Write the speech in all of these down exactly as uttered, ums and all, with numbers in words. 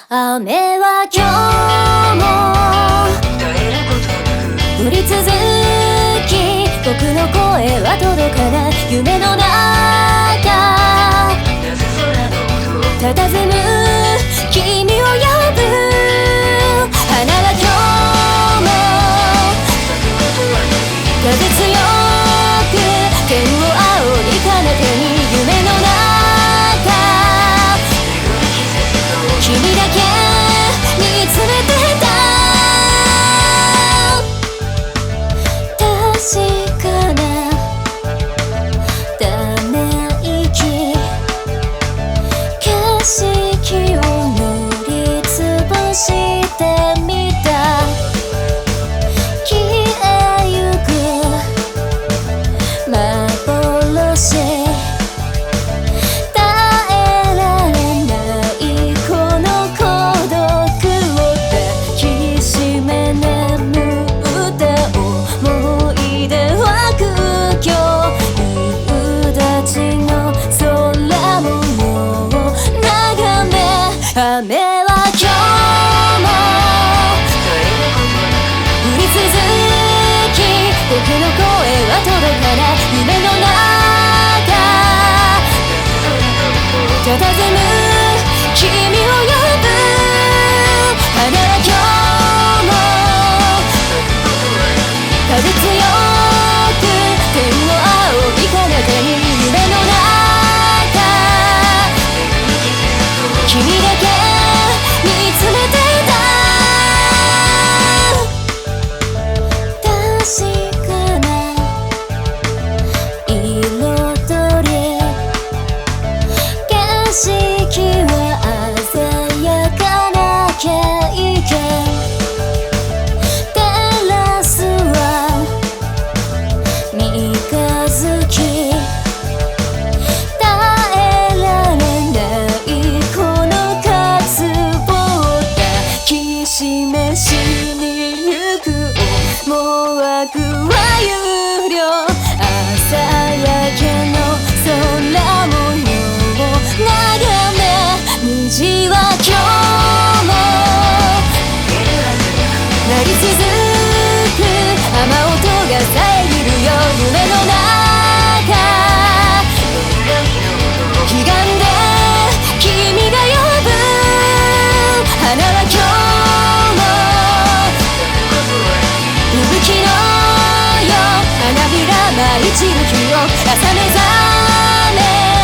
雨は今日も降り続き、僕の声は届かない。夢の中佇む君を呼ぶ。花は今日も風強く天を仰ぎ彼方に。夢の中君だけ見つめてた。確かなため息、景色を塗りつぶしてみた。消えゆく幻、耐えられないこの孤独を抱きしめ眠った思い出は苦境。夕立の空模様を眺め、雨は今日も降り続き、僕の声は届かない。夢の中佇む君を呼ぶ。花は今日も風強く天を仰ぎ彼方に。夢の中君だけ見つめてた。確かな彩り、景色は鮮やかな景観。テラスは三日月、耐えられないこの渇望を抱きしめしにゆく。思惑は有料、朝焼けの空模様を眺め、虹は今日も鳴り続く。雨音が遮るよ夢の中。悲願で君が呼ぶ。花は今日も吹雪のよ花びら舞い散る日を朝目覚め、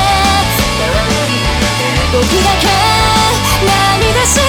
僕だけ涙した。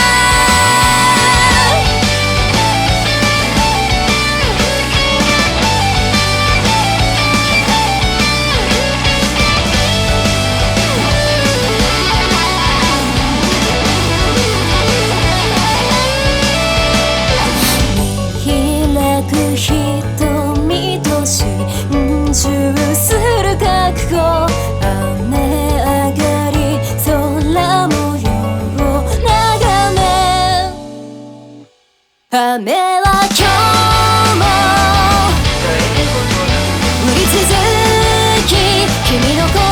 見開く瞳と心中する覚悟。雨上がり空模様を眺め、雨は今日も降り続き、君の声